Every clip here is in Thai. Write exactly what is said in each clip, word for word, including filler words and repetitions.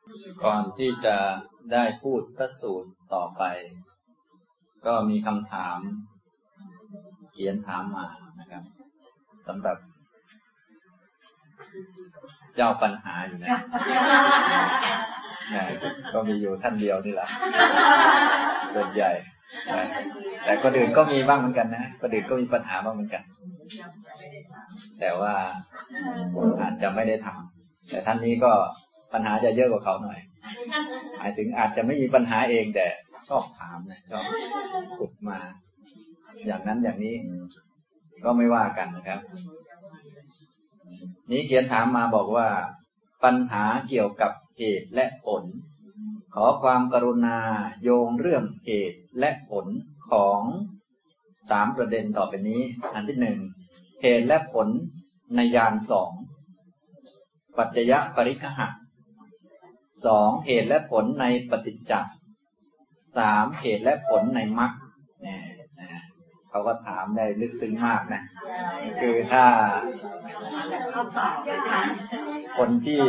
ก่อนที่จะได้พูดพระสูตรต่อไปก็มีคำถามเขียนถามมานะครับสำหรับเจ้าปัญหาอยู่นะนะก็มีอยู่ท่านเดียวนี่แหละส่วนใหญ่นะแต่คนอื่นก็มีบ้างเหมือนกันนะคนอื่นก็มีปัญหาบ้างเหมือนกันแต่ว่าอาจจะไม่ได้ทำแต่ท่านนี้ก็ปัญหาจะเยอะกว่าเขาหน่อยหมายถึงอาจจะไม่มีปัญหาเองแต่ชอบถามนะชอบขุดมาอย่างนั้นอย่างนี้ก็ไม่ว่ากันนะครับนี้เขียนถามมาบอกว่าปัญหาเกี่ยวกับเหตุและผลขอความกรุณาโยงเรื่องเหตุและผลของสามประเด็นต่อไปนี้อันที่หนึ่งเหตุและผลในญาณสองปัจจยปริคหะสองเหตุและผลในปฏิจจ์สามเหตุและผลในมรรคเนี่ยเขาก็ถามได้ลึกซึ้งมากนะคือถ้าคนที่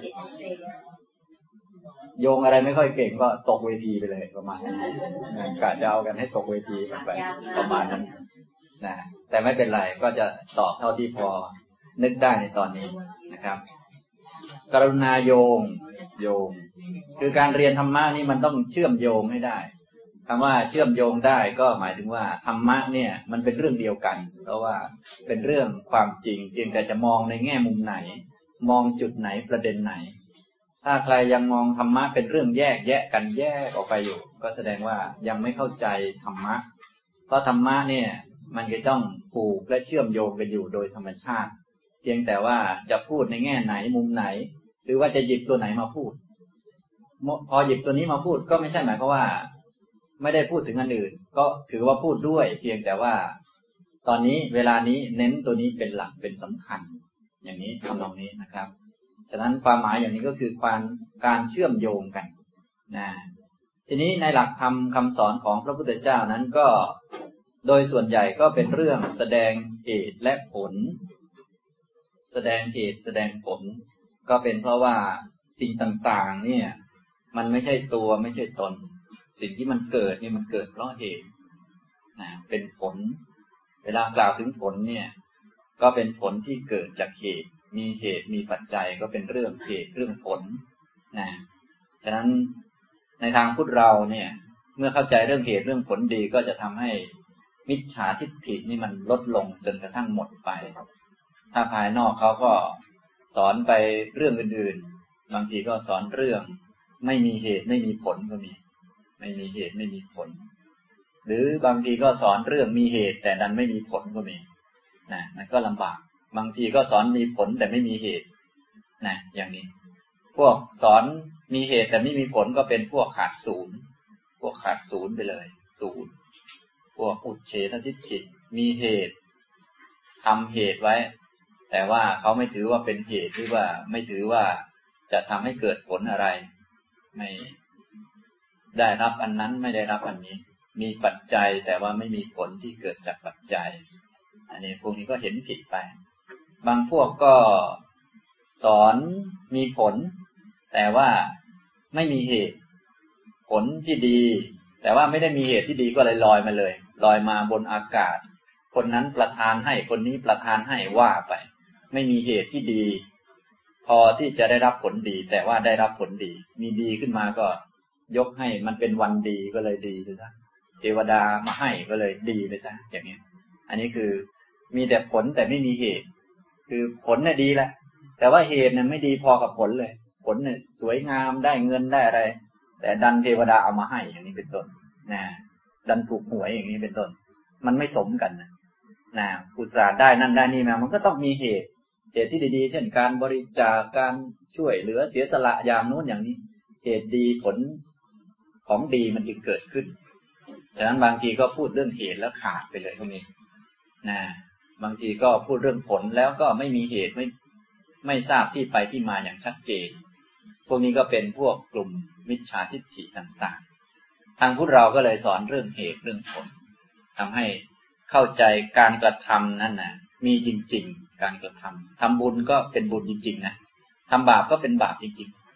โยงอะไรไม่ค่อยเก่งก็ตกเวทีไปเลยประมาณนั้นกะจะเอากันให้ตกเวทีกันไปประมาณนั้นนะแต่ไม่เป็นไรก็จะตอบเท่าที่พอนึกได้ในตอนนี้นะครับกรุณาโยงโยงคือการเรียนธรรมะนี่มันต้องเชื่อมโยงให้ได้คำว่าเชื่อมโยงได้ก็หมายถึงว่าธรรมะเนี่ยมันเป็นเรื่องเดียวกันเพราะว่าเป็นเรื่องความจริงเพียงแต่จะมองในแง่มุมไหนมองจุดไหนประเด็นไหนถ้าใครยังมองธรรมะเป็นเรื่องแยกแยะกันแยกออกไปอยู่ก็แสดงว่ายังไม่เข้าใจธรรมะเพราะธรรมะเนี่ยมันก็ต้องผูกและเชื่อมโยงกันอยู่โดยธรรมชาติเพียงแต่ว่าจะพูดในแง่ไหนมุมไหนหรือว่าจะหยิบตัวไหนมาพูดพอหยิบตัวนี้มาพูดก็ไม่ใช่หมายความว่าไม่ได้พูดถึงอันอื่นก็ถือว่าพูดด้วยเพียงแต่ว่าตอนนี้เวลานี้เน้นตัวนี้เป็นหลักเป็นสำคัญอย่างนี้ทำตรงนี้นะครับฉะนั้นความหมายอย่างนี้ก็คือความการเชื่อมโยงกันนะทีนี้ในหลักธรรมคำสอนของพระพุทธเจ้านั้นก็โดยส่วนใหญ่ก็เป็นเรื่องแสดงเหตุและผลแสดงเหตุแสดงผลก็เป็นเพราะว่าสิ่งต่างๆเนี่ยมันไม่ใช่ตัวไม่ใช่ตนสิ่งที่มันเกิดนี่มันเกิดเพราะเหตุนะเป็นผลเวลากล่าวถึงผลเนี่ยก็เป็นผลที่เกิดจากเหตุมีเหตุมีปัจจัยก็เป็นเรื่องเหตุเรื่องผลนะฉะนั้นในทางพุทธเราเนี่ยเมื่อเข้าใจเรื่องเหตุเรื่องผลดีก็จะทำให้มิจฉาทิฏฐินี่มันลดลงจนกระทั่งหมดไปถ้าภายนอกเขาก็สอนไปเรื่องอื่นๆบางทีก็สอนเรื่องไม่มีเหตุไม่มีผลก็มีไม่มีเหตุไม่มีผลหรือบางทีก็สอนเรื่องมีเหตุแต่ดันไม่มีผลก็มีนะมันก็ลำบากบางทีก็สอนมีผลแต่ไม่มีเหตุนะอย่างนี้พวกสอนมีเหตุแต่ไม่มีผลก็เป็นพวกขาดศูนย์พวกขาดศูนย์ไปเลยศูนย์พวกอุเฉททิฏฐิมีเหตุทำเหตุไว้แต่ว่าเขาไม่ถือว่าเป็นเหตุหรือว่าไม่ถือว่าจะทำให้เกิดผลอะไรไม่ได้รับอันนั้นไม่ได้รับอันนี้มีปัจจัยแต่ว่าไม่มีผลที่เกิดจากปัจจัยอันนี้พวกนี้ก็เห็นผิดไปบางพวกก็สอนมีผลแต่ว่าไม่มีเหตุผลที่ดีแต่ว่าไม่ได้มีเหตุที่ดีก็เลยลอยมาเลยลอยมาบนอากาศคนนั้นประทานให้คนนี้ประทานให้ว่าไปไม่มีเหตุที่ดีพอที่จะได้รับผลดีแต่ว่าได้รับผลดีมีดีขึ้นมาก็ยกให้มันเป็นวันดีก็เลยดีไปซะเทวดามาให้ก็เลยดีไปซะอย่างนี้อันนี้คือมีแต่ผลแต่ไม่มีเหตุคือผลน่ะดีแหละแต่ว่าเหตุน่ะไม่ดีพอกับผลเลยผลเนี่ยสวยงามได้เงินได้อะไรแต่ดันเทวดาเอามาให้อย่างนี้เป็นต้นนะดันถูกหวยอย่างนี้เป็นต้นมันไม่สมกันนะนะอุตส่าห์ได้นั่นได้นี่มามันก็ต้องมีเหตุเหตุที่ดีๆเช่นการบริจาคการช่วยเหลือเสียสละอย่างโน้นอย่างนี้เหตุดีผลของดีมันจึงเกิดขึ้นฉะนั้นบางทีก็พูดเรื่องเหตุแล้วขาดไปเลยพวกนี้นะบางทีก็พูดเรื่องผลแล้วก็ไม่มีเหตุไม่ไม่ทราบที่ไปที่มาอย่างชัดเจนพวกนี้ก็เป็นพวกกลุ่มมิจฉาทิฏฐิต่างๆทางพุทธเราก็เลยสอนเรื่องเหตุเรื่องผลทำให้เข้าใจการกระทำนั่นนะมีจริงๆการกระทำทำบุญก็เป็นบุญจริงๆนะทำบาปก็เป็นบาปจริง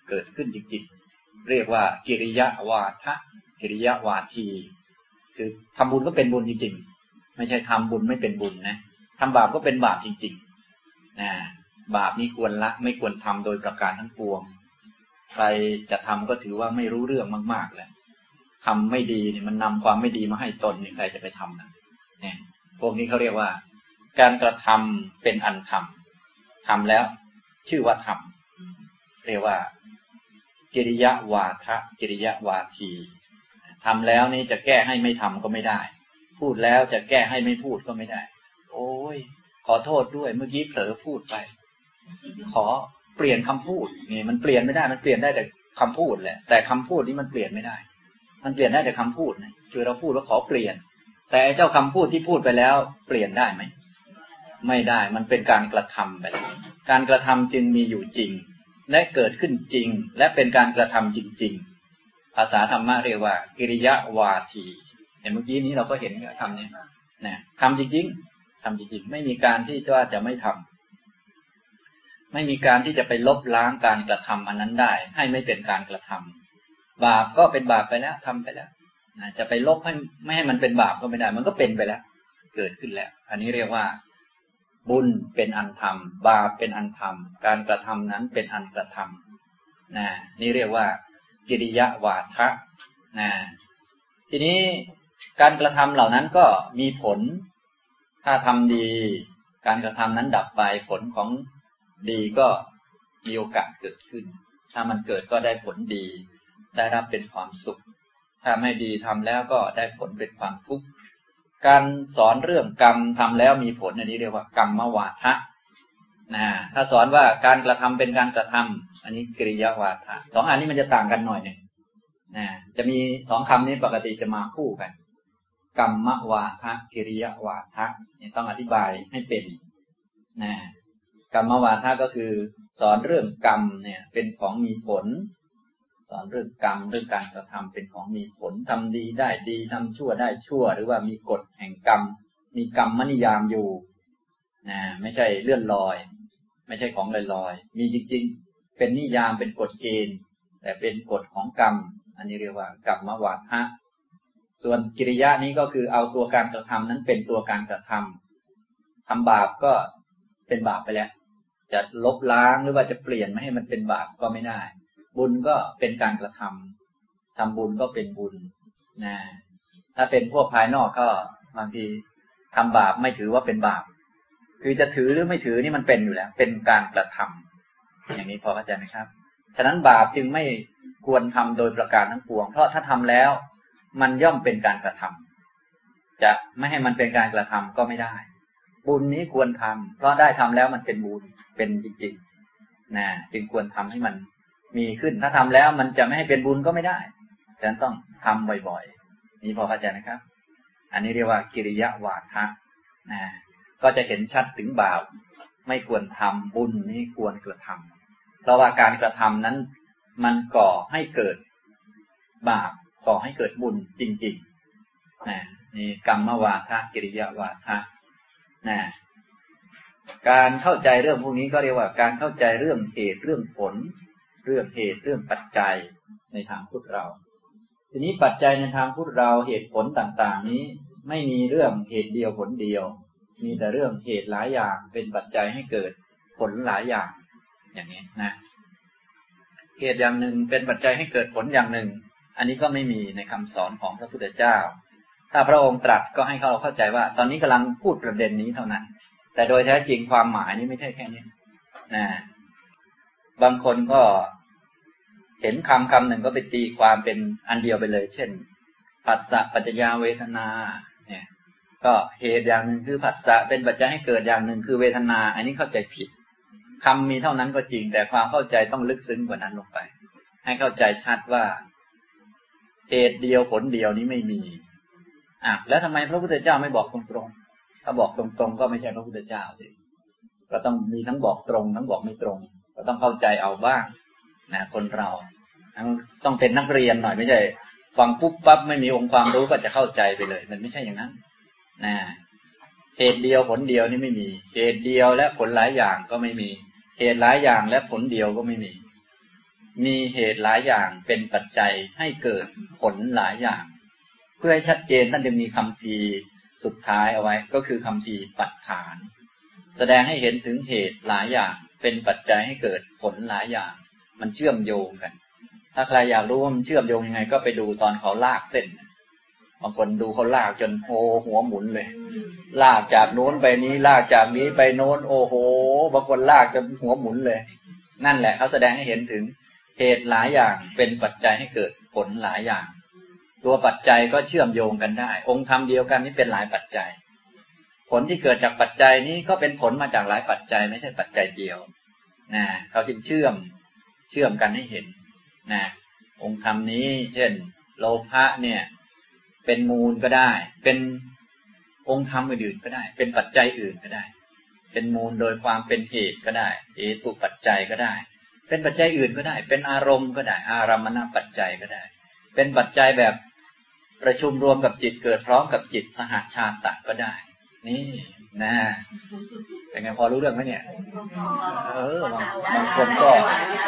เกิดขึ้นจริงๆเรียกว่ากิริยาวาทะกิริยาวาทีคือทำบุญก็เป็นบุญจริงๆไม่ใช่ทำบุญไม่เป็นบุญนะทำบาปก็เป็นบาปจริงๆนะบาปนี้ควรละไม่ควรทำโดยประการทั้งปวงใครจะทำก็ถือว่าไม่รู้เรื่องมากๆแล้วทำไม่ดีเนี่ยมันนำความไม่ดีมาให้ตนนี่ใครจะไปทำนะเนี่ยพวกนี้เขาเรียกว่าการกระทำเป็นอันทำทำแล้วชื่อว่าทำเรียกว่ากิริยาวาทะกิริยาวาทีทำแล้วนี่จะแก้ให้ไม่ทำก็ไม่ได้พูดแล้วจะแก้ให้ไม่พูดก็ไม่ได้โอ้ยขอโทษด้วยเมื่อกี้เผลอพูดไปขอเปลี่ยนคำพูดนี่มันเปลี่ยนไม่ได้มันเปลี่ยนได้แต่คำพูดแหละแต่คำพูดนี้มันเปลี่ยนไม่ได้มันเปลี่ยนได้แต่คำพูดนะคือเราพูดว่าขอเปลี่ยนแต่เจ้าคำพูดที่พูดไปแล้วเปลี่ยนได้ไหมไม่ได้มันเป็นการกระทำไปแล้วการกระทำจึงมีอยู่จริงและเกิดขึ้นจริงและเป็นการกระทำจริงๆภาษาธรรมะเรียกว่ากิริยาวาทีเห็นเมื่อกี้นี้เราก็เห็นคำนี้นะทำจริงๆทำจริงๆไม่มีการที่ว่าจะไม่ทำไม่มีการที่จะไปลบล้างการกระทำอันนั้นได้ให้ไม่เป็นการกระทำบาปก็เป็นบาปไปแล้วทำไปแล้วนะจะไปลบให้ไม่ให้มันเป็นบาปก็ไม่ได้มันก็เป็นไปแล้วเกิดขึ้นแล้วอันนี้เรียกว่าบุญเป็นอันทำบาปเป็นอันทำการกระทำนั้นเป็นอันกระทำนะนี่เรียกว่ากิริยาวาทะนะทีนี้การกระทำเหล่านั้นก็มีผลถ้าทำดีการกระทำนั้นดับไปผลของดีก็มีโอกาสเกิดขึ้นถ้ามันเกิดก็ได้ผลดีได้รับเป็นความสุขถ้าไม่ดีทำแล้วก็ได้ผลเป็นความทุกข์การสอนเรื่องกรรมทำแล้วมีผลอันนี้เรียกว่ากรรมวาทะนะถ้าสอนว่าการกระทำเป็นการกระทำอันนี้กิริยาวาทะสองอันนี้มันจะต่างกันหน่อยหนึ่งนะจะมีสองคำนี้ปกติจะมาคู่กันกรรมวาทะกิริยาวาทะนี่ต้องอธิบายให้เป็นนะกรรมวาทะก็คือสอนเรื่องกรรมเนี่ยเป็นของมีผลสอนเรื่องกรรมเรื่องการกระทำเป็นของมีผลทำดีได้ดีทำชั่วได้ชั่วหรือว่ามีกฎแห่งกรรมมีกรรมนิยามอยู่นะไม่ใช่เลื่อนลอยไม่ใช่ของลอยๆมีจริงๆเป็นนิยามเป็นกฎเกณฑ์แต่เป็นกฎของกรรมอันนี้เรียกว่ากรรมวาทะส่วนกิริยะนี้ก็คือเอาตัวการกระทำนั้นเป็นตัวการกระทำทำบาปก็เป็นบาปไปแล้วจะลบล้างหรือว่าจะเปลี่ยนไม่ให้มันเป็นบาปก็ไม่ได้บุญก็เป็นการกระทำทำบุญก็เป็นบุญนะถ้าเป็นพวกภายนอกก็บางทีทำบาปไม่ถือว่าเป็นบาปคือจะถือหรือไม่ถือนี่มันเป็นอยู่แล้วเป็นการกระทำอย่างนี้พอเข้าใจไหมครับฉะนั้นบาปจึงไม่ควรทำโดยประการทั้งปวงเพราะถ้าทำแล้วมันย่อมเป็นการกระทำจะไม่ให้มันเป็นการกระทำก็ไม่ได้บุญนี้ควรทำเพราะได้ทำแล้วมันเป็นบุญเป็นจริงๆนะจึงควรทำให้มันมีขึ้นถ้าทำแล้วมันจะไม่ให้เป็นบุญก็ไม่ได้ฉะนั้นต้องทำบ่อยๆนี่พอเข้าใจนะครับอันนี้เรียกว่ากิริยาวาทะนะก็จะเห็นชัดถึงบาปไม่ควรทำบุญนี้ควรกระทำเพราะว่าการกระทำนั้นมันก่อให้เกิดบาปก่อให้เกิดบุญจริงๆนะนี่กรรมวาทะกิริยาวาทะนะการเข้าใจเรื่องพวกนี้ก็เรียกว่าการเข้าใจเรื่องเหตุเรื่องผลเรื่องเหตุเรื่องปัจจัยในทางพุทธเราทีนี้ปัจจัยในทางพุทธเราเหตุผลต่างๆนี้ไม่มีเรื่องเหตุเดียวผลเดียวมีแต่เรื่องเหตุหลายอย่างเป็นปัจจัยให้เกิดผลหลายอย่างอย่างนี้นะเหตุอย่างหนึ่งเป็นปัจจัยให้เกิดผลอย่างหนึ่งอันนี้ก็ไม่มีในคำสอนของพระพุทธเจ้าถ้าพระองค์ตรัสก็ให้เราเข้าใจว่าตอนนี้กำลังพูดประเด็นนี้เท่านั้นแต่โดยแท้จริงความหมายนี้ไม่ใช่แค่นี้นะบางคนก็เห็นคำคำหนึ่งก็ไปตีความเป็นอันเดียวไปเลยเช่นผัสสะปัจจยาเวทนาเนี่ยก็เหตุอย่างหนึ่งคือผัสสะเป็นปัจจัยให้เกิดอย่างหนึ่งคือเวทนาอันนี้เข้าใจผิดคำมีเท่านั้นก็จริงแต่ความเข้าใจต้องลึกซึ้งกว่านั้นลงไปให้เข้าใจชัดว่าเหตุเดียวผลเดียวนี้ไม่มีอ่ะแล้วทำไมพระพุทธเจ้าไม่บอกตรงๆถ้าบอกตรงๆก็ไม่ใช่พระพุทธเจ้าสิก็ต้องมีทั้งบอกตรงทั้งบอกไม่ตรงก็ต้องเข้าใจเอาบ้างนะคนเราต้องเป็นนักเรียนหน่อยไม่ใช่ฟังปุ๊บปั๊บไม่มีองค์ความรู้ก็จะเข้าใจไปเลยมันไม่ใช่อย่างนั้นนะเหตุเดียวผลเดียวนี่ไม่มีเหตุเดียวและผลหลายอย่างก็ไม่มีเหตุหลายอย่างและผลเดียวก็ไม่มีมีเหตุหลายอย่างเป็นปัจจัยให้เกิดผลหลายอย่างเพื่อให้ชัดเจนท่านจึงมีคำพีสุดท้ายเอาไว้ก็คือคำพีปัฏฐานแสดงให้เห็นถึงเหตุหลายอย่างเป็นปัจจัยให้เกิดผลหลายอย่างมันเชื่อมโยงกันถ้าใครอยากรู้ว่ามันเชื่อมโยงยังไงก็ไปดูตอนเขาลากเส้นบางคนดูเขาลากจนโอ้หัวหมุนเลยลากจากโน้นไปนี้ลากจากนี้ไปโน้นโอ้โหบางคนลากจนหัวหมุนเลยนั่นแหละเขาแสดงให้เห็นถึงเหตุหลายอย่างเป็นปัจจัยให้เกิดผลหลายอย่างตัวปัจจัยก็เชื่อมโยงกันได้องค์ธรรมเดียวกันนี่เป็นหลายปัจจัยผลที่เกิดจากปัจจัยนี้ก็เป็นผลมาจากหลายปัจจัยไม่ใช่ปัจจัยเดียวนะเขาจึงเชื่อมเชื่อมกันให้เห็นนะองค์ธรรมนี้เช่นโลภะเนี่ยเป็นมูลก็ได้เป็นองค์ธรรมอื่นๆก็ได้เป็นปัจจัยอื่นก็ได้เป็นมูลโดยความเป็นเหตุก็ได้เหตุปัจจัยก็ได้เป็นปัจจัยอื่นก็ได้เป็นอารมณ์ก็ได้อารมณปัจจัยก็ได้เป็นปัจจัยแบบประชุมรวมกับจิตเกิดพร้อมกับจิตสหชาตะก็ได้นี่นะเป็นไงพอรู้เรื่องไหมเนี่ยเออบางบางคนก็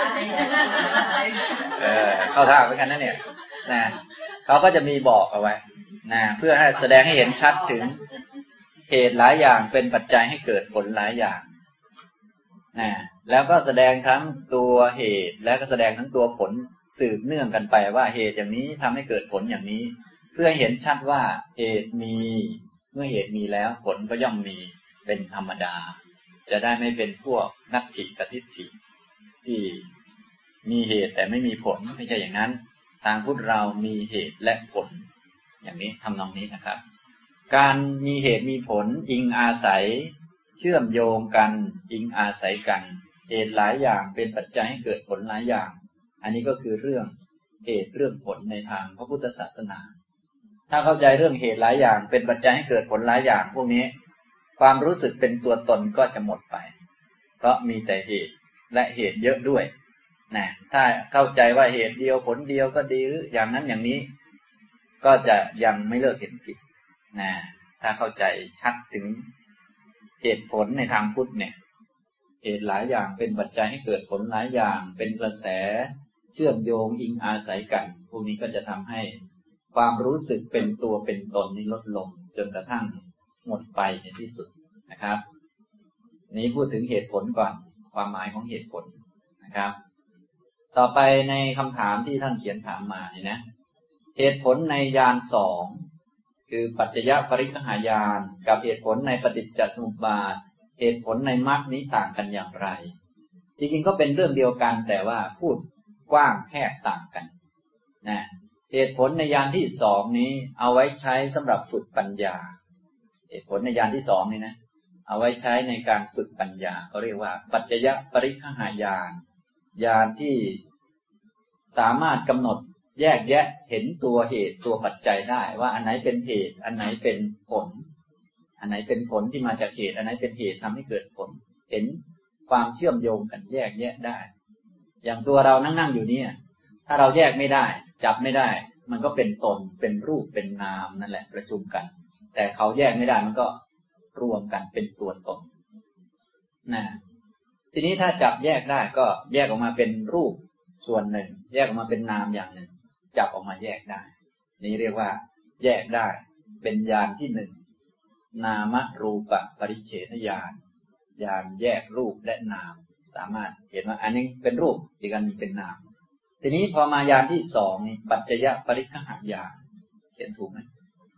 เออเข้าท่าเหมือนกันนะเนี่ยนะเขาก็จะมีบอกเอาไว้นะเพื่อให้แสดงให้เห็นชัดถึงเหตุหลายอย่างเป็นปัจจัยให้เกิดผลหลายอย่างนะแล้วก็แสดงทั้งตัวเหตุและก็แสดงทั้งตัวผลสืบเนื่องกันไปว่าเหตุอย่างนี้ทำให้เกิดผลอย่างนี้เพื่อเห็นชัดว่าเหตุมีเมื่อเหตุมีแล้วผลก็ย่อมมีเป็นธรรมดาจะได้ไม่เป็นพวกนัตถิกทิฏฐิที่มีเหตุแต่ไม่มีผลไม่ใช่อย่างนั้นทางพุทธเรามีเหตุและผลอย่างนี้ทำนองนี้นะครับการมีเหตุมีผลอิงอาศัยเชื่อมโยงกันอิงอาศัยกันเหตุหลายอย่างเป็นปัจจัยให้เกิดผลหลายอย่างอันนี้ก็คือเรื่องเหตุเรื่องผลในทางพระพุทธศาสนาถ้าเข้าใจเรื่องเหตุหลายอย่างเป็นปัจจัยให้เกิดผลหลายอย่างพวกนี้ความรู้สึกเป็นตัวตนก็จะหมดไปเพราะมีแต่เหตุและเหตุเยอะด้วยนะถ้าเข้าใจว่าเหตุเดียวผลเดียวก็ดีหรืออย่างนั้นอย่างนี้ก็จะยังไม่เลิกเห็นผิดนะถ้าเข้าใจชัดถึงเหตุผลในทางพุทธเนี่ยเหตุหลายอย่างเป็นปัจจัยให้เกิดผลหลายอย่างเป็นกระแสเชื่อมโยงอิงอาศัยกันพวกนี้ก็จะทำให้ความรู้สึกเป็นตัวเป็นตนนี้ลดลงจนกระทั่งหมดไปในที่สุดนะครับนี้พูดถึงเหตุผลก่อนความหมายของเหตุผลนะครับต่อไปในคำถามที่ท่านเขียนถามมาเนี่ยนะเหตุผลในญาณสองคือปัจจยปริคหายานกับเหตุผลในปฏิจจสมุปบาทเหตุผลในมรรคนี้ต่างกันอย่างไรจริงๆก็เป็นเรื่องเดียวกันแต่ว่าพูดกว้างแคบต่างกันนะเหตุผลในญาณที่สองนี้เอาไว้ใช้สำหรับฝึกปัญญาเหตุผลในญาณที่สองนี้นะเอาไว้ใช้ในการฝึกปัญญาเขาเรียกว่าปัจจยปริคหายานญาณที่สามารถกำหนดแยกแยะเห็นตัวเหตุตัวปัจจัยได้ว่าอันไหนเป็นเหตุอันไหนเป็นผลอันไหนเป็นผลที่มาจากเหตุอันไหนเป็นเหตุทำให้เกิดผลเห็นความเชื่อมโยงกันแยกแยะได้อย่างตัวเรานั่งๆอยู่เนี่ยถ้าเราแยกไม่ได้จับไม่ได้มันก็เป็นตนเป็นรูปเป็นนามนั่นแหละประชุมกันแต่เขาแยกไม่ได้มันก็รวมกันเป็นตัวตนนะทีนี้ถ้าจับแยกได้ก็แยกออกมาเป็นรูปส่วนหนึ่งแยกออกมาเป็นนามอย่างหนึ่งจับออกมาแยกได้นี้เรียกว่าแยกได้เป็นญาณที่หนึ่งนามรูปปริเฉทญาณญาณแยกรูปและนามสามารถเห็นว่าอันนี้เป็นรูปอีกอันนึงเป็นนามทีนี้พอมาญาณที่สองนี่ปัจจยปริคหายานเขียนถูกไหม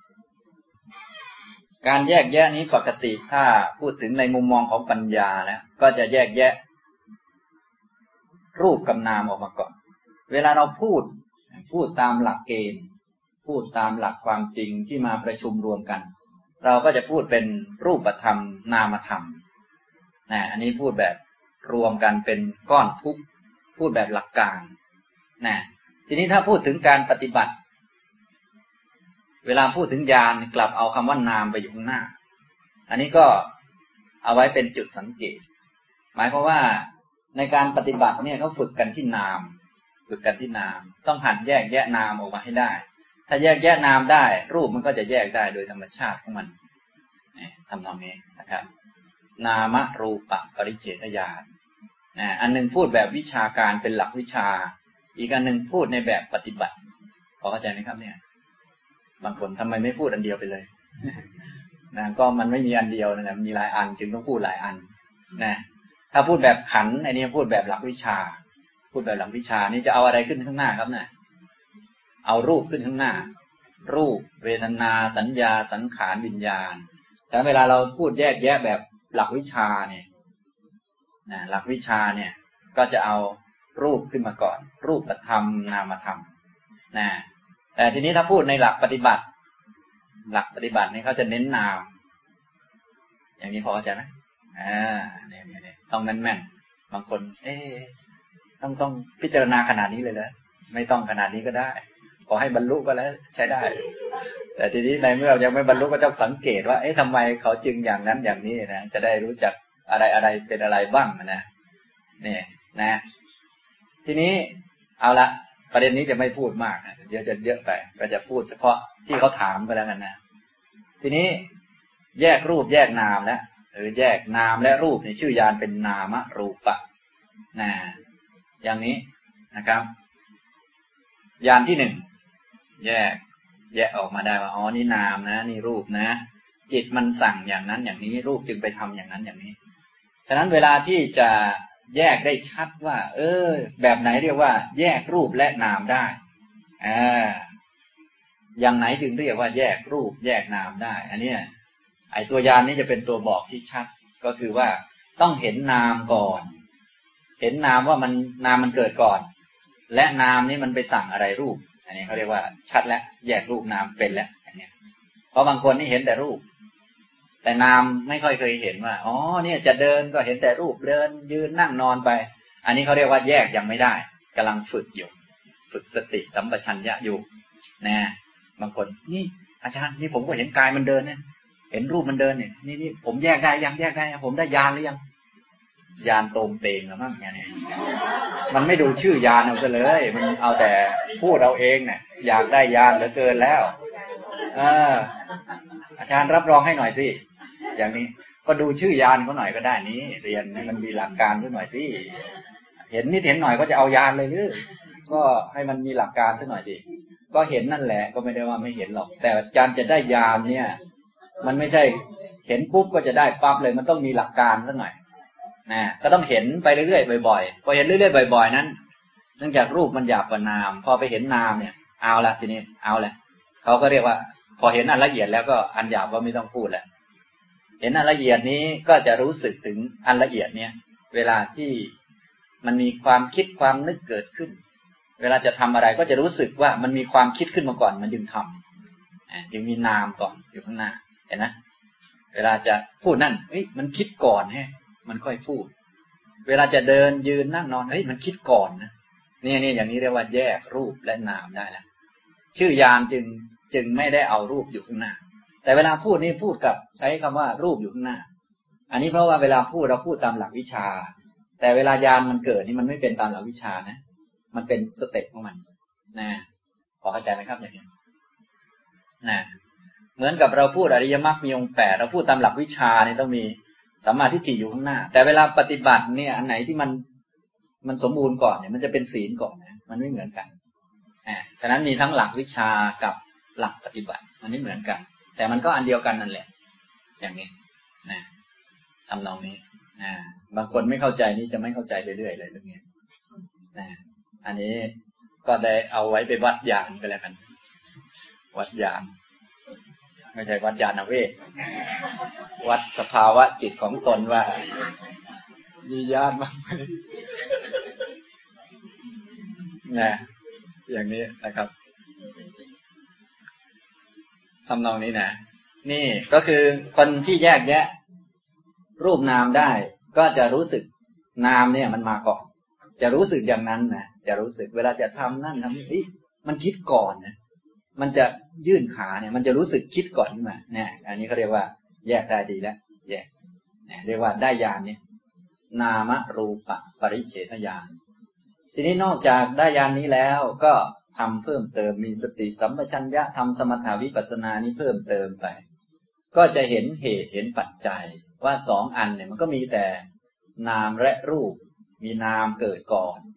การแยกแยะนี้ปกติถ้าพูดถึงในมุมมองของปัญญาแล้วก็จะแยกแยะรูปกับนามออกมาก่อนเวลาเราพูดพูดตามหลักเกณฑ์พูดตามหลักความจริงที่มาประชุมรวมกันเราก็จะพูดเป็นรูปธรรมนามธรรมนะอันนี้พูดแบบรวมกันเป็นก้อนทุกข์พูดแบบหลักการนะทีนี้ถ้าพูดถึงการปฏิบัติเวลาพูดถึงญาณกลับเอาคำว่านามไปอยู่ข้างหน้าอันนี้ก็เอาไว้เป็นจุดสังเกตหมายความว่าในการปฏิบัติเนี่ยเขาฝึกกันที่นามฝึกกันที่นามต้องหัดแยกแยะนามออกมาให้ได้ถ้าแยกแยะนามได้รูปมันก็จะแยกได้โดยธรรมชาติของมันทำตรงนี้นะครับนามรูปปริเฉทญาณอันหนึ่งพูดแบบวิชาการเป็นหลักวิชาอีกอันหนึ่งพูดในแบบปฏิบัติพอเข้าใจไหมครับเนี่ยบางคนทำไมไม่พูดอันเดียวไปเลยนะก็มันไม่มีอันเดียวนะมีหลายอันจึงต้องพูดหลายอันนะถ้าพูดแบบขันไอ้นี่พูดแบบหลักวิชาพูดแบบหลักวิชานี่จะเอาอะไรขึ้นข้างหน้าครับเนี่ยเอารูปขึ้นข้างหน้ารูปเวทนาสัญญาสังขารวิญญาณฉะนั้นเวลาเราพูดแยกแยะแบบหลักวิชาเนี่ยนะหลักวิชาเนี่ยก็จะเอารูปขึ้นมาก่อนรูปธรรมนามธรรมนะแต่ทีนี้ถ้าพูดในหลักปฏิบัติหลักปฏิบัตินี่เขาจะเน้นนามอย่างนี้พอเข้าใจไหมอ่าเนี่ยเนี่ยต้องแม่นๆบางคนเอ๊ะต้องต้องพิจารณาขนาดนี้เลยเหรอไม่ต้องขนาดนี้ก็ได้ขอให้บรรลุก็แล้วใช้ได้แต่ทีนี้ในเมื่อยังไม่บรรลุก็ต้องสังเกตว่าเอ๊ะทำไมเขาจึงอย่างนั้นอย่างนี้นะจะได้รู้จักอะไรอะไรเป็นอะไรบ้างนะเนี่ยนะทีนี้เอาละประเด็นนี้จะไม่พูดมากนะเดี๋ยวจะเยอะไปก็จะพูดเฉพาะที่เขาถามก็แล้วกันนะทีนี้แยกรูปแยกนามแล้วหรือแยกนามและรูปในชื่อยานเป็นนามรูปะนะอย่างนี้นะครับยานที่หนึ่งแยกแยกออกมาได้ว่าอ๋อนี่นามนะนี่รูปนะจิตมันสั่งอย่างนั้นอย่างนี้รูปจึงไปทำอย่างนั้นอย่างนี้ฉะนั้นเวลาที่จะแยกได้ชัดว่าเออแบบไหนเรียกว่าแยกรูปและนามได้อ่าอย่างไหนจึงเรียกว่าแยกรูปแยกนามได้อันนี้ไอ้ตัวยานนี้จะเป็นตัวบอกที่ชัดก็คือว่าต้องเห็นนามก่อนเห็นนามว่ามันนามมันเกิดก่อนและนามนี้มันไปสั่งอะไรรูปอันนี้เขาเรียกว่าชัดแล้วแยกรูปนามเป็นแล้วอันนี้เพราะบางคนนี่เห็นแต่รูปแต่นามไม่ค่อยเคยเห็นว่าอ๋อเนี่ยจะเดินก็เห็นแต่รูปเดินยืนนั่งนอนไปอันนี้เขาเรียกว่าแยกยังไม่ได้กำลังฝึกอยู่ฝึกสติสัมปชัญญะอยู่นะบางคนนี่อาจารย์นี่ผมก็เห็นกายมันเดินเนี่ยเห็นรูปมันเดินเนี่ยนี่นี่ผมแยกได้ยังแยกได้ผมได้ญาณหรือยังญาณตรงเตงหรือมั้งเนี่ยมันไม่ดูชื่อยานเอาซะเลยมันเอาแต่พูดเอาเองเนี่ยอยากได้ญาณเหลือเกินแล้วเอออาจารย์รับรองให้หน่อยสิอย่างนี้ก็ดูชื่อยานเขาหน่อยก็ได้นี้เรียนให้มันมีหลักการสักหน่อยสิเห็นนิดเห็นหน่อยก็จะเอายานเลยหรือก็ให้มันมีหลักการสักหน่อยสิก็เห็นนั่นแหละก็ไม่ได้ว่าไม่เห็นหรอกแต่อาจารย์จะได้ยานเนี่ยมันไม่ใช่เห็นปุ๊บก็จะได้ปั๊บเลยมันต้องมีหลักการสักหน่อยนะก็ต้องเห็นไปเรื่อยๆบ่อยๆพอเห็นเรื่อยๆบ่อยๆนั้นเนื่องจากรูปมันหยาบกว่านามพอไปเห็นนามเนี่ยเอาละทีนี้เอาละเขาก็เรียกว่าพอเห็นอันละเอียดแล้วก็อันหยาบก็ไม่ต้องพูดแล้วเห็นอันละเอียดนี้ก็จะรู้สึกถึงอันละเอียดเนี่ยเวลาที่มันมีความคิดความนึกเกิดขึ้นเวลาจะทำอะไรก็จะรู้สึกว่ามันมีความคิดขึ้นมาก่อนมันจึงทำจึงมีนามก่อนอยู่ข้างหน้าเห็นไหมเวลาจะพูดนั่นเฮ้ยมันคิดก่อนแฮะมันค่อยพูดเวลาจะเดินยืนนั่งนอนเฮ้ยมันคิดก่อนนะนี่นี่อย่างนี้เรียกว่าแยกรูปและนามได้แล้วชื่อยานจึงจึงไม่ได้เอารูปอยู่ข้างหน้าแต่เวลาพูดนี่พูดกับใช้คำว่ารูปอยู่ข้างหน้าอันนี้เพราะว่าเวลาพูดเราพูดตามหลักวิชาแต่เวลายานมันเกิดนี่มันไม่เป็นตามหลักวิชานะมันเป็นสเต็ปของมันนะพอเข้าใจไหมครับอย่างนี้นะเหมือนกับเราพูดอริยมรรคมีองค์แปดเราพูดตามหลักวิชานี่ต้องมีสัมมาทิฏฐิอยู่ข้างหน้าแต่เวลาปฏิบัติเนี่ยอันไหนที่มันมันสมบูรณ์ก่อนเนี่ยมันจะเป็นศีลก่อนนะมันไม่เหมือนกันอ่าฉะนั้นมีทั้งหลักวิชากับหลักปฏิบัติมันไม่เหมือนกันแต่มันก็อันเดียวกันนั่นแหละอย่างนี้นะทำนองนี้อ่าบางคนไม่เข้าใจนี่จะไม่เข้าใจไปเรื่อยเลยเรื่องนี้นะอันนี้ก็ได้เอาไว้ไปวัดญาณก็แล้วกันวัดญาณไม่ใช่วัดญาณเวทวัดสภาวะจิตของตนว่ามีญาณบ้างไหมนะอย่างนี้นะครับทำนองนี้นะนี่ก็คือคนที่แยกแยะรูปนามได้ก็จะรู้สึกนามเนี่ยมันมาก่อนจะรู้สึกอย่างนั้นนะจะรู้สึกเวลาจะทำนั่นทำนี่มันคิดก่อนนะมันจะยื่นขาเนี่ยมันจะรู้สึกคิดก่อนขึ้นมาเนี่ยอันนี้เขาเรียกว่าแยกได้ดีแล้วแยกเนี่ยเรียกว่าได้ญาณเนี่ยนามรูปปริเฉทญาณทีนี้นอกจากได้ญาณนี้แล้วก็ทำเพิ่มเติมมีสติสัมปชัญญะทำสมถาวิปัสสนานี้เพิ่มเติมไปก็จะเห็นเหตุเห็นปัจจัยว่าสองอันเนี่ยมันก็มีแต่นามและรูปมีนามเกิดก่อน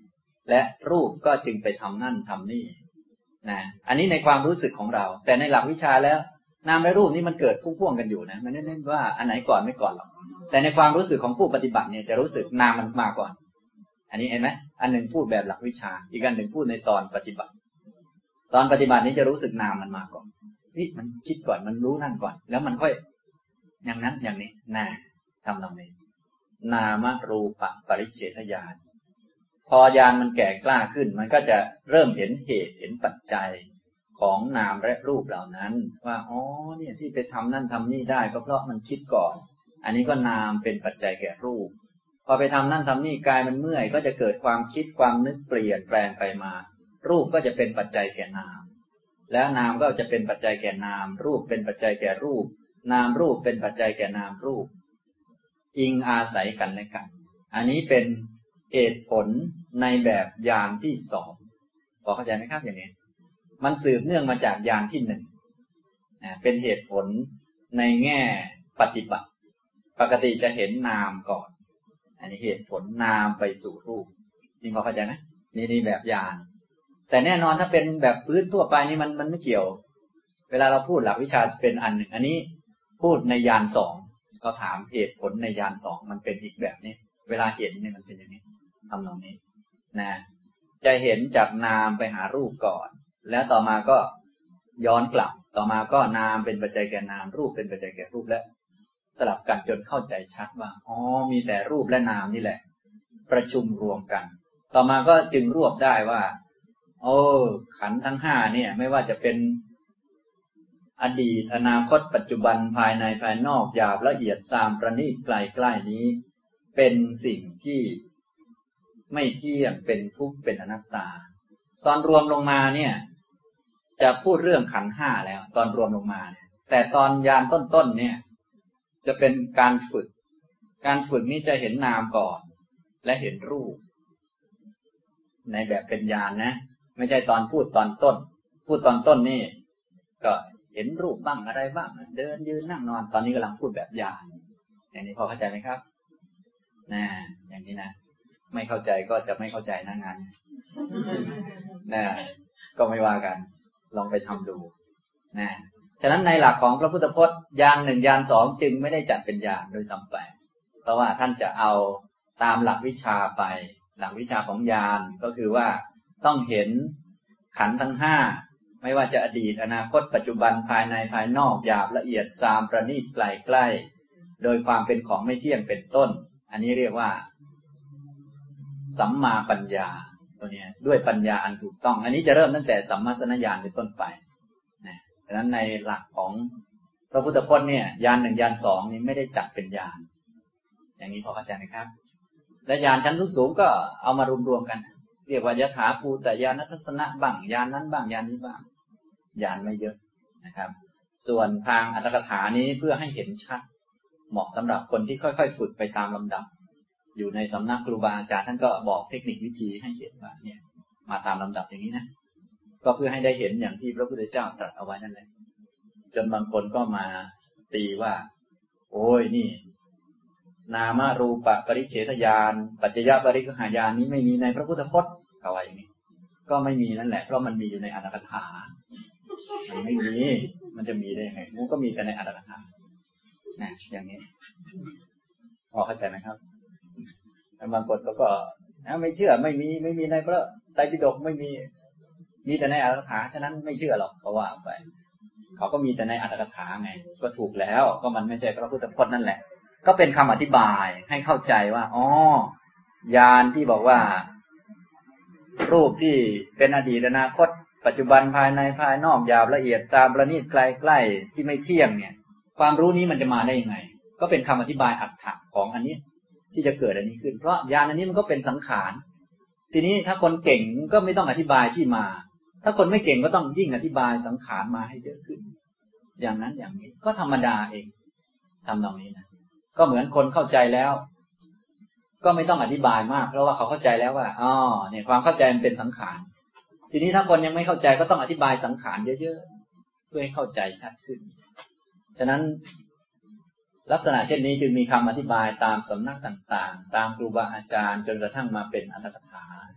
และรูปก็จึงไปทำนั่นทำนี่นะอันนี้ในความรู้สึกของเราแต่ในหลักวิชาแล้วนามและรูปนี้มันเกิดพ่วงๆกันอยู่นะมันไม่ได้ว่าอันไหนก่อนไม่ก่อนหรอกแต่ในความรู้สึกของผู้ปฏิบัติเนี่ยจะรู้สึกนามมันมาก่อนอันนี้เห็นไหมอันหนึ่งพูดแบบหลักวิชาอีกอันหนึ่งพูดในตอนปฏิบัติตอนปฏิบัตินี้จะรู้สึกนามมันมาก่อนนี่มันคิดก่อนมันรู้นั่นก่อนแล้วมันค่อยอย่างนั้นอย่างนี้น่าทำตรงนี้นามรูปปริเฉทญาณพอญาณมันแก่กล้าขึ้นมันก็จะเริ่มเห็นเหตุเห็นปัจจัยของนามและรูปเหล่านั้นว่าอ๋อเนี่ยที่ไปทำนั่นทำนี่ได้ก็เพราะมันคิดก่อนอันนี้ก็นามเป็นปัจจัยแก่รูปพอไปทำนั่นทำนี่กายมันเมื่อยก็จะเกิดความคิดความนึกเปลี่ยนแปลงไปมารูปก็จะเป็นปัจจัยแก่นามแล้วนามก็จะเป็นปัจจัยแก่นามรูปเป็นปัจจัยแก่รูปนามรูปเป็นปัจจัยแก่นามรูปอิงอาศัยกันและกันอันนี้เป็นเหตุผลในแบบญาณที่สองพอเข้าใจไหมครับอย่างนี้มันสืบเนื่องมาจากญาณที่หนึ่งเป็นเหตุผลในแง่ปฏิบัติปกติจะเห็นนามก่อนอันนี้เหตุผลนามไปสู่รูปนี่พอเข้าใจไหมนี่นี่แบบญาณแต่แน่นอนถ้าเป็นแบบพื้นทั่วไปนี่มันมันไม่เกี่ยวเวลาเราพูดหลักวิชาเป็นอันหนึ่งอันนี้พูดในญาณสองก็ถามเหตุผลในญาณสองมันเป็นอีกแบบนี้เวลาเห็นเนี่ยมันเป็นอย่างนี้ทำตรงนี้นะจะเห็นจากนามไปหารูปก่อนแล้วต่อมาก็ย้อนกลับต่อมาก็นามเป็นปัจจัยแก่นามรูปเป็นปัจจัยแก่รูปและสลับกันจนเข้าใจชัดว่าอ๋อมีแต่รูปและนามนี่แหละประชุมรวมกันต่อมาก็จึงรวบได้ว่าโอ้ขันธ์ทั้งห้าเนี่ยไม่ว่าจะเป็นอดีตอนาคตปัจจุบันภายในภายนอกหยาบละเอียดซามประณีตไกลใกล้นี้เป็นสิ่งที่ไม่เที่ยงเป็นทุกข์เป็นอนัตตาตอนรวมลงมาเนี่ยจะพูดเรื่องขันธ์ห้าแล้วตอนรวมลงมาเนี่ยแต่ตอนญาณต้นๆเนี่ยจะเป็นการฝึกการฝึกนี้จะเห็นนามก่อนและเห็นรูปในแบบเป็นญาณนะไม่ใช่ตอนพูดตอนต้นพูดตอนต้นนี่ก็เห็นรูปบ้างอะไรบ้างเดินยืนนั่งนอนตอนนี้กำลังพูดแบบญาณอย่างนี้พอเข้าใจไหมครับนะอย่างนี้นะไม่เข้าใจก็จะไม่เข้าใจนะงานนะก็ไม่ว่ากันลองไปทำดูนะฉะนั้นในหลักของพระพุทธพจน์ญาณหนึ่งญาณสองจึงไม่ได้จัดเป็นญาณโดยสัมไปเพราะว่าท่านจะเอาตามหลักวิชาไปหลักวิชาของญาณก็คือว่าต้องเห็นขันธ์ทั้งห้าไม่ว่าจะอดีตอนาคตปัจจุบันภายในภายนอกหยาบละเอียดซามประณีตไกลใกล้โดยความเป็นของไม่เที่ยงเป็นต้นอันนี้เรียกว่าสัมมาปัญญาตัวนี้ด้วยปัญญาอันถูกต้องอันนี้จะเริ่มตั้งแต่สัมมาสัญญาณเป็นต้นไปนะฉะนั้นในหลักของพระพุทธพจน์เนี่ยญาณหนึ่งญาณสองนี้ไม่ได้จัดเป็นญาณอย่างนี้พอเข้าใจไหมครับและญาณชั้นสูงๆก็เอามารวมๆกันเรียกว่ายถาภูตญาณทัศนะบ้างญาณนั้นบ้างญาณนี้บ้างญาณไม่เยอะนะครับส่วนทางอัตถกถานี้เพื่อให้เห็นชัดเหมาะสำหรับคนที่ค่อยๆฝึกไปตามลำดับอยู่ในสำนักครูบาอาจารย์ท่านก็บอกเทคนิควิธีให้เห็นว่าเนี่ยมาตามลำดับอย่างนี้นะก็เพื่อให้ได้เห็นอย่างที่พระพุทธเจ้าตรัสเอาไว้นั่นแหละจนบางคนก็มาตีว่าโอ้ยนี่นามรูปปริเฉทญาณปัจจยปริคหายานนี้ไม่มีในพระพุทธพจน์เขาว่าอย่างนี้ก็ไม่มีนั่นแหละเพราะมันมีอยู่ในอัตถกถามันไม่มีมันจะมีได้ยังไงมันก็มีแต่ในอัตถกถานะอย่างนี้พอเข้าใจไหมครับบางคนก็ก็ไม่เชื่อไม่มีไม่มีในพระไตรปิฎกไม่มีมีแต่ในอัตถกถาฉะนั้นไม่เชื่อหรอกเขาว่าไปเขาก็มีแต่ในอัตถกถาไงก็ถูกแล้วก็มันไม่ใช่พระพุทธพจน์นั่นแหละก็เป็นคำอธิบายให้เข้าใจว่าอ๋อญาณที่บอกว่ารูปที่เป็นอดีตอนาคตปัจจุบันภายในภายนอกหยาบละเอียดซามประณีตไกลใกล้ที่ไม่เที่ยงเนี่ยความรู้นี้มันจะมาได้ยังไงก็เป็นคำอธิบายอัตถะของอันนี้ที่จะเกิดอันนี้ขึ้นเพราะญาณอันนี้มันก็เป็นสังขารทีนี้ถ้าคนเก่งก็ไม่ต้องอธิบายที่มาถ้าคนไม่เก่งก็ต้องยิ่งอธิบายสังขารมาให้เยอะขึ้นอย่างนั้นอย่างนี้ก็ธรรมดาเองทำตรงนี้นะก็เหมือนคนเข้าใจแล้วก็ไม่ต้องอธิบายมากเพราะว่าเขาเข้าใจแล้วว่าอ๋อเนี่ยความเข้าใจมันเป็นสังขารทีนี้ถ้าคนยังไม่เข้าใจก็ต้องอธิบายสังขารเยอะๆเพื่อให้เข้าใจชัดขึ้นฉะนั้นลักษณะเช่นนี้จึงมีคำอธิบายตามสำนักต่างๆตามครูบาอาจารย์จนกระทั่งมาเป็นอัตถกถา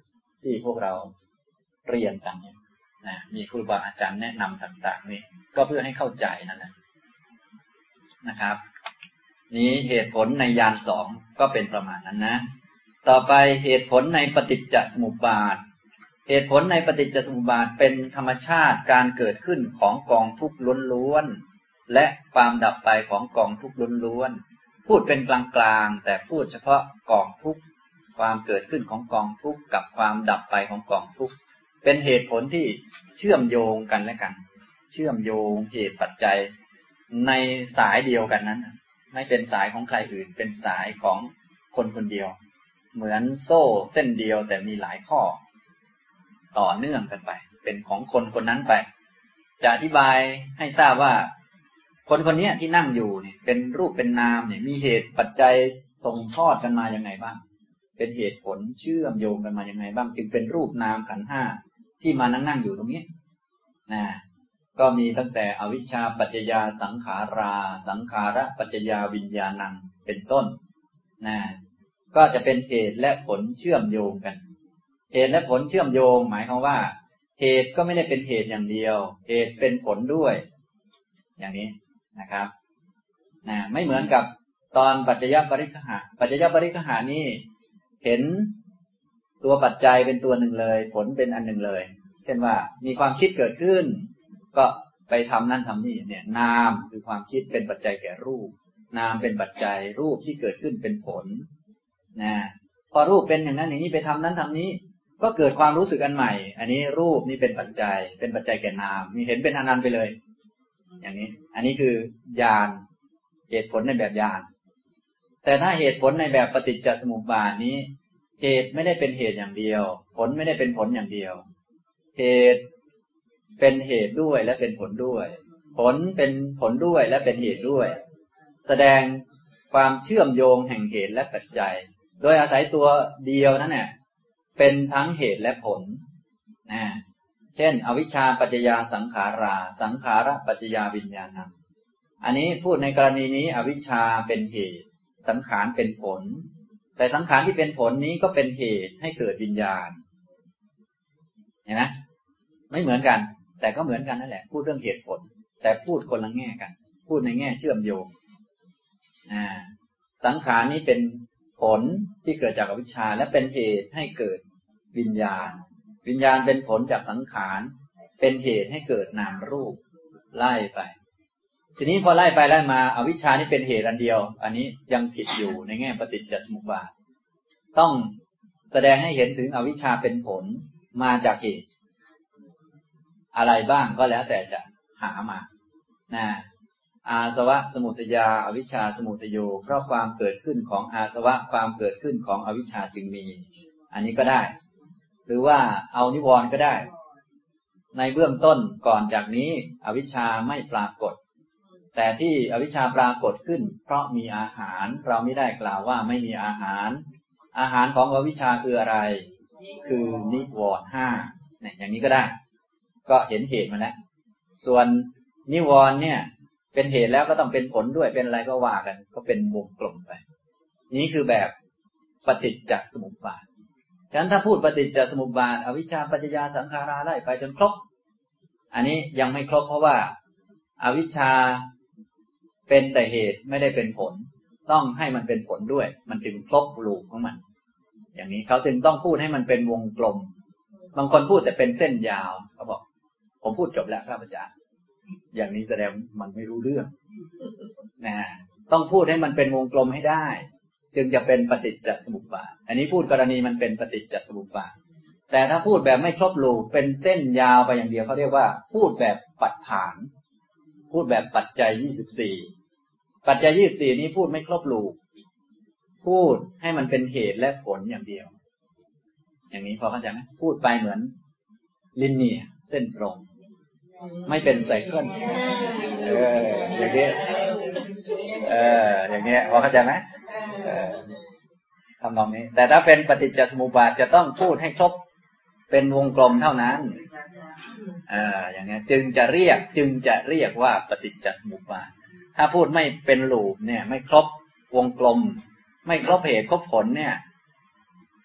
ที่พวกเราเรียนกันเนี่ยนะมีครูบาอาจารย์แนะนำต่างๆนี่ก็เพื่อให้เข้าใจนั่นแหละนะครับนี้เหตุผลในญาณสองก็เป็นประมาณนั้นนะต่อไปเหตุผลในปฏิจจสมุปบาทเหตุผลในปฏิจจสมุปบาทเป็นธรรมชาติการเกิดขึ้นของกองทุกข์ล้วนๆและความดับไปของกองทุกข์ล้วนๆพูดเป็นกลางๆแต่พูดเฉพาะกองทุกข์ความเกิดขึ้นของกองทุกข์กับความดับไปของกองทุกข์เป็นเหตุผลที่เชื่อมโยงกันและกันเชื่อมโยงเหตุปัจจัยในสายเดียวกันนั้นไม่เป็นสายของใครอื่นเป็นสายของคนคนเดียวเหมือนโซ่เส้นเดียวแต่มีหลายข้อต่อเนื่องกันไปเป็นของคนคนนั้นไปจะอธิบายให้ทราบว่าคนคนนี้ที่นั่งอยู่เนี่ยเป็นรูปเป็นนามเนี่ยมีเหตุปัจจัยส่งทอดกันมายังไงบ้างเป็นเหตุผลเชื่อมโยงกันมายังไงบ้างจึงเป็นรูปนามขันธ์ห้าที่มานั่งนั่งอยู่ตรงนี้นะก็มีตั้งแต่อวิชชาปัจจยาสังขาราสังขาระปัจจยาวิญญาณังเป็นต้นนะก็จะเป็นเหตุและผลเชื่อมโยงกันเหตุและผลเชื่อมโยงหมายความว่าเหตุก็ไม่ได้เป็นเหตุอย่างเดียวเหตุเป็นผลด้วยอย่างนี้นะครับนะไม่เหมือนกับตอนปัจจยปริคหะปัจจยปริคหานี่เห็นตัวปัจจัยเป็นตัวหนึ่งเลยผลเป็นอันหนึ่งเลยเช่นว่ามีความคิดเกิดขึ้นก็ไปทำนั่นทำนี่เนี่ยนามคือความคิดเป็นปัจจัยแก่รูปนามเป็นปัจจัยรูปที่เกิดขึ้นเป็นผลนะพอรูปเป็นอย่างนั้นอย่างนี้ไปทำนั้นทำนี้ก็เกิดความรู้สึกอันใหม่อันนี้รูปนี่เป็นปัจจัยเป็นปัจจัยแก่นามมีเห็นเป็นอนันต์ไปเลยอย่างนี้อันนี้คือญาณเหตุผลในแบบญาณแต่ถ้าเหตุผลในแบบปฏิจจสมุปบาทนี้เหตุไม่ได้เป็นเหตุอย่างเดียวผลไม่ได้เป็นผลอย่างเดียวเหตุเป็นเหตุด้วยและเป็นผลด้วยผลเป็นผลด้วยและเป็นเหตุด้วยแสดงความเชื่อมโยงแห่งเหตุและปัจจัยโดยอาศัยตัวเดียวนั่นแหละเป็นทั้งเหตุและผลนะเช่นอวิชชาปัจจยาสังขาราสังขาระปัจจยาวิญญาณังอันนี้พูดในกรณีนี้อวิชชาเป็นเหตุสังขารเป็นผลแต่สังขารที่เป็นผลนี้ก็เป็นเหตุให้เกิดวิญญาณเห็นไหมไม่เหมือนกันแต่ก็เหมือนกันนั่นแหละพูดเรื่องเหตุผลแต่พูดคนละแง่กันพูดในแง่เชื่อมโยงอ่าสังขารนี้เป็นผลที่เกิดจากอวิชชาและเป็นเหตุให้เกิดวิญญาณวิญญาณเป็นผลจากสังขารเป็นเหตุให้เกิดนามรูปไล่ไปทีนี้พอไล่ไปไล่มาอวิชชานี่เป็นเหตุอันเดียวอันนี้ยังผิดอยู่ในแง่ปฏิจจสมุปบาทต้องแสดงให้เห็นถึงอวิชชาเป็นผลมาจากเหตุอะไรบ้างก็แล้วแต่จะหามานะอาสวะสมุทัยาอวิชชาสมุทัยโยเพราะความเกิดขึ้นของอาสวะความเกิดขึ้นของอวิชชาจึงมีอันนี้ก็ได้หรือว่าเอานิวรณ์ก็ได้ในเบื้องต้นก่อนจากนี้อวิชชาไม่ปรากฏแต่ที่อวิชชาปรากฏขึ้นเพราะมีอาหารเราไม่ได้กล่าวว่าไม่มีอาหารอาหารของอวิชชาคืออะไรคือนิวรณ์ห้าเนี่ยอย่างนี้ก็ได้ก็เห็นเหตุมาแล้วส่วนนิวรณ์เนี่ยเป็นเหตุแล้วก็ต้องเป็นผลด้วยเป็นอะไรก็ว่ากันก็เป็นวงกลมไปนี้คือแบบปฏิจจสมุปบาทฉะนั้นถ้าพูดปฏิจจสมุปบาทอวิชชาปัจจยาสังขาราไล่ไปจนครบอันนี้ยังไม่ครบเพราะว่าอวิชชาเป็นแต่เหตุไม่ได้เป็นผลต้องให้มันเป็นผลด้วยมันจึงครบลูปของมันอย่างนี้เขาจึงต้องพูดให้มันเป็นวงกลมบางคนพูดแต่เป็นเส้นยาวเขาบอกผมพูดจบแล้วครับอาจารย์อย่างนี้แสดงมันไม่รู้เรื่องนะต้องพูดให้มันเป็นวงกลมให้ได้จึงจะเป็นปฏิจจสมุปบาทอันนี้พูดกรณีมันเป็นปฏิจจสมุปบาทแต่ถ้าพูดแบบไม่ครบลูปเป็นเส้นยาวไปอย่างเดียวเขาเรียกว่าพูดแบบปัจฐานพูดแบบปัจจัยยี่สิบสี่ปัจจัยยี่สิบสี่นี้พูดไม่ครบลูปพูดให้มันเป็นเหตุและผลอย่างเดียวอย่างนี้พอเข้าใจไหมพูดไปเหมือนลินเนียร์เส้นตรงไม่เป็นไซเคิลเอออย่างนี้เอออย่างนี้พอเข้าใจไหมเออทำนองนี้แต่ถ้าเป็นปฏิจจสมุปบาทจะต้องพูดให้ครบเป็นวงกลมเท่านั้นเอออย่างนี้จึงจะเรียกจึงจะเรียกว่าปฏิจจสมุปบาทถ้าพูดไม่เป็นลูปเนี่ยไม่ครบวงกลมไม่ครบเหตุครบผลเนี่ย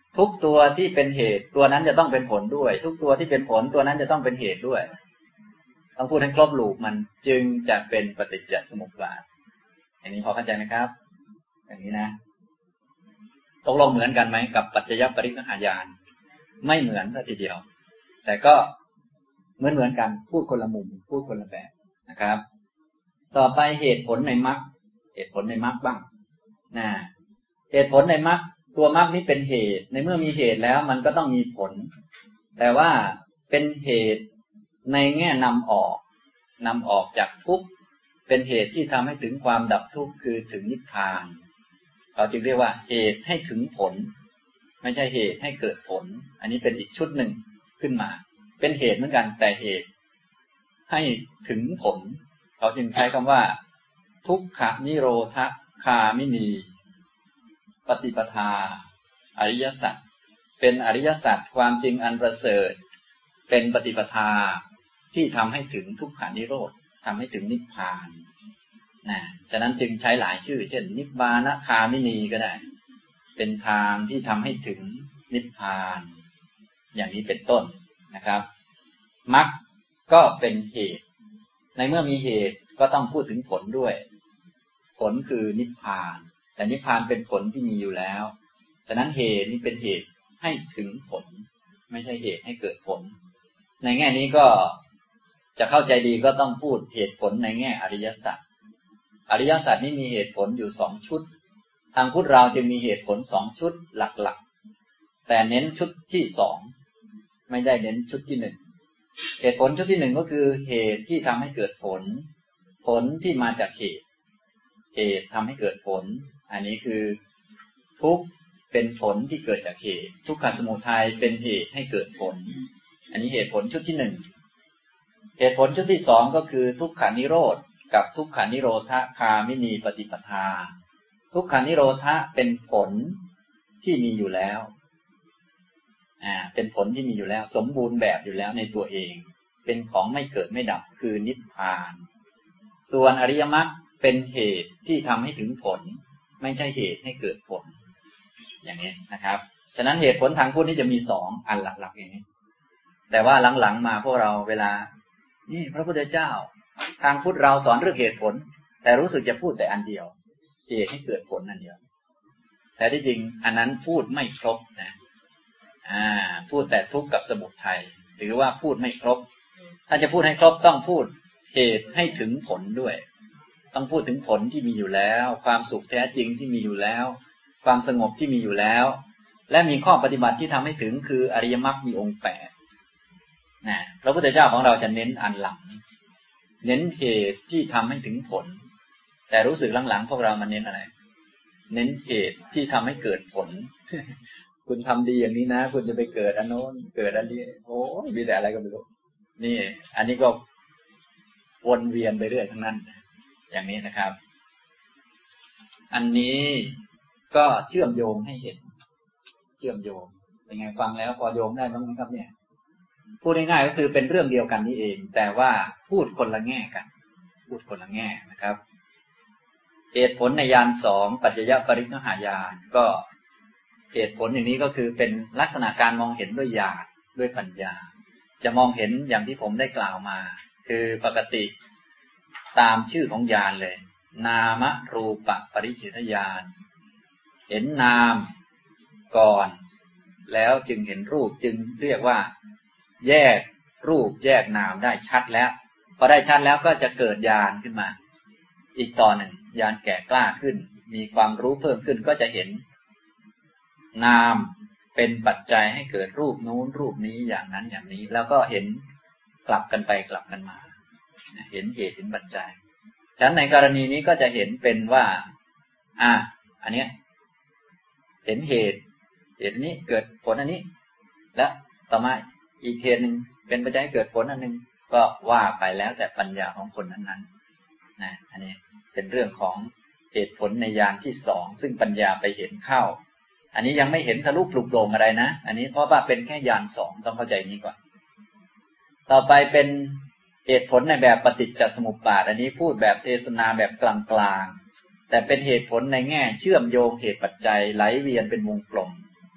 ทุกตัวที่เป็นเหตุตัวนั้นจะต้องเป็นผลด้วยทุกตัวที่เป็นผลตัวนั้นจะต้องเป็นเหตุด้วยต้องพูดให้ครบลูปมันจึงจะเป็นปฏิจจสมุปบาทอย่างนี้พอเข้าใจไหมครับอย่างนี้นะตกลงเหมือนกันไหมกับปัจจยปริคหายานไม่เหมือนสักทีเดียวแต่ก็เหมือนเหมือนกันพูดคนละมุมพูดคนละแบบนะครับต่อไปเหตุผลในมรรคเหตุผลในมรรคบ้างนะเหตุผลในมรรคตัวมรรคนี้เป็นเหตุในเมื่อมีเหตุแล้วมันก็ต้องมีผลแต่ว่าเป็นเหตุในแง่นำออกนำออกจากทุกข์เป็นเหตุที่ทำให้ถึงความดับทุกข์คือถึงนิพพานเราจึงเรียกว่าเหตุให้ถึงผลไม่ใช่เหตุให้เกิดผลอันนี้เป็นอีกชุดหนึ่งขึ้นมาเป็นเหตุเหมือนกันแต่เหตุให้ถึงผลเขาจึงใช้คำว่าทุกขนิโรธคามินีปฏิปทาอริยสัจเป็นอริยสัจความจริงอันประเสริฐเป็นปฏิปทาที่ทำให้ถึงทุกขานิโรธทำให้ถึงนิพพานนะฉะนั้นจึงใช้หลายชื่อเช่นนิบบานคามินีก็ได้เป็นทางที่ทำให้ถึงนิพพานอย่างนี้เป็นต้นนะครับมรรคก็เป็นเหตุในเมื่อมีเหตุก็ต้องพูดถึงผลด้วยผลคือนิพพานแต่นิพพานเป็นผลที่มีอยู่แล้วฉะนั้นเหตุนี้เป็นเหตุให้ถึงผลไม่ใช่เหตุให้เกิดผลในแง่นี้ก็จะเข้าใจดีก็ต้องพูดเหตุผลในแง่อริยสัจอริยสัจนี้มีเหตุผลอยู่สองชุดทางพุทธเราจึงมีเหตุผลสองชุดหลักๆแต่เน้นชุดที่สองไม่ได้เน้นชุดที่หนึ่งเหตุผลชุดที่หนึ่งก็คือเหตุที่ทำให้เกิดผลผลที่มาจากเหตุเหตุทำให้เกิดผลอันนี้คือทุกข์เป็นผลที่เกิดจากเหตุทุกขสมุทัยเป็นเหตุให้เกิดผลอันนี้เหตุผลชุดที่หนึ่งเหตุผลชุดที่สองก็คือทุกขานิโรธกับทุกขานิโรธคามินีปฏิปทาทุกขานิโรธเป็นผลที่มีอยู่แล้วอ่าเป็นผลที่มีอยู่แล้วสมบูรณ์แบบอยู่แล้วในตัวเองเป็นของไม่เกิดไม่ดับคือนิพพานส่วนอริยมรรคเป็นเหตุที่ทำให้ถึงผลไม่ใช่เหตุให้เกิดผลอย่างนี้นะครับฉะนั้นเหตุผลทางพุทธนี่จะมีสองอันหลักๆอย่างนี้แต่ว่าหลังๆมาพวกเราเวลานี่พระพุทธเจ้าทางพุทธเราสอนเรื่องเหตุผลแต่รู้สึกจะพูดแต่อันเดียวเหตุให้เกิดผลอันเดียวแต่ที่จริงอันนั้นพูดไม่ครบนะอ่าพูดแต่ทุกข์กับสมุทัยหรือว่าพูดไม่ครบถ้าจะพูดให้ครบต้องพูดเหตุให้ถึงผลด้วยต้องพูดถึงผลที่มีอยู่แล้วความสุขแท้จริงที่มีอยู่แล้วความสงบที่มีอยู่แล้วและมีข้อปฏิบัติที่ทำให้ถึงคืออริยมรรคมีองค์แปดนะพระพุทธเจ้าของเราจะเน้นอันหลังเน้นเหตุที่ทำให้ถึงผลแต่รู้สึกหลังๆพวกเรามันเน้นอะไรเน้นเหตุที่ทำให้เกิดผล คุณทำดีอย่างนี้นะคุณจะไปเกิดอันโน้นเกิดอันนี้โอ้มีแต่อะไรก็ไม่รู้นี่อันนี้ก็วนเวียนไปเรื่อยทั้งนั้นอย่างนี้นะครับอันนี้ก็เชื่อมโยงให้เห็นเชื่อมโยงเป็นไงฟังแล้วพอโยงได้บ้างไหมครับเนี่ยพูดง่ายๆก็คือเป็นเรื่องเดียวกันนี่เองแต่ว่าพูดคนละแง่กันพูดคนละแง่นะครับเหตุผลในญาณสองปัจจยปริคหายานก็เหตุผลอย่างนี้ก็คือเป็นลักษณะการมองเห็นด้วยญาณด้วยปัญญาจะมองเห็นอย่างที่ผมได้กล่าวมาคือปกติตามชื่อของญาณเลยนามรูปปริเฉทญาณเห็นนามก่อนแล้วจึงเห็นรูปจึงเรียกว่าแยกรูปแยกนามได้ชัดแล้วพอได้ชัดแล้วก็จะเกิดญาณขึ้นมาอีกต่อหนึ่งญาณแก่กล้าขึ้นมีความรู้เพิ่มขึ้นก็จะเห็นนามเป็นปัจจัยให้เกิดรูปนู้นรูปนี้อย่างนั้นอย่างนี้แล้วก็เห็นกลับกันไปกลับกันมาเห็นเหตุเห็นปัจจัยฉะนั้นในกรณีนี้ก็จะเห็นเป็นว่าอ่ะอันเนี้ยเห็นเหตุเหตุนี้เกิดผลอันนี้และต่อมาอีกเหตุหนึ่งเป็นปัจจัยให้เกิดผลอันหนึ่งก็ว่าไปแล้วแต่ปัญญาของคนนั้นๆนะอันนี้เป็นเรื่องของเหตุผลในญาณที่สองซึ่งปัญญาไปเห็นเข้าอันนี้ยังไม่เห็นทะลุปลุกโปร่งอะไรนะอันนี้เพราะว่าเป็นแค่ญาณสองต้องเข้าใจนี้ก่อนต่อไปเป็นเหตุผลในแบบปฏิจจสมุปบาทอันนี้พูดแบบเทศนาแบบกลางๆแต่เป็นเหตุผลในแง่เชื่อมโยงเหตุปัจจัยไหลเวียนเป็นวงกลม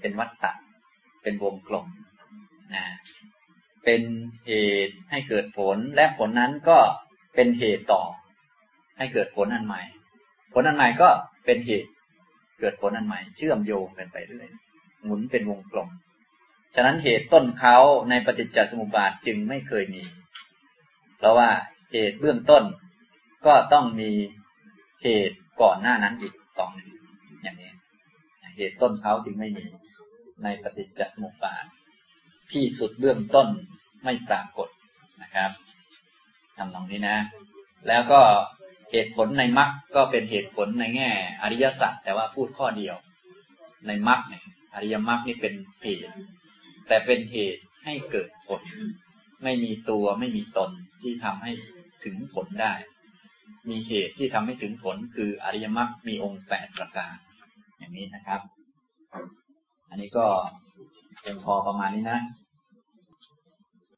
เป็นวัฏฏะเป็นวงกลมนะเป็นเหตุให้เกิดผลและผลนั้นก็เป็นเหตุต่อให้เกิดผลอันใหม่ผลอันใหม่ก็เป็นเหตุเกิดผลอันใหม่เชื่อมโยงกันไปเรื่อยหมุนเป็นวงกลมฉะนั้นเหตุต้นเขาในปฏิจจสมุปบาทจึงไม่เคยมีเพราะว่าเหตุเบื้องต้นก็ต้องมีเหตุก่อนหน้านั้นอีกต่อหนึ่งอย่างนี้เหตุต้นเขาจึงไม่มีในปฏิจจสมุปบาทที่สุดเบื้องต้นไม่ปรากฏนะครับทำตรงนี้นะแล้วก็เหตุผลในมรรคก็เป็นเหตุผลในแง่อริยสัจแต่ว่าพูดข้อเดียวในมรรคเนี่ยอริยมรรคนี่เป็นเหตุแต่เป็นเหตุให้เกิดผลไม่มีตัวไม่มีตนที่ทำให้ถึงผลได้มีเหตุที่ทำให้ถึงผลคืออริยมรรคมีองค์แปดประการอย่างนี้นะครับอันนี้ก็เป็นพอประมาณนี้นะ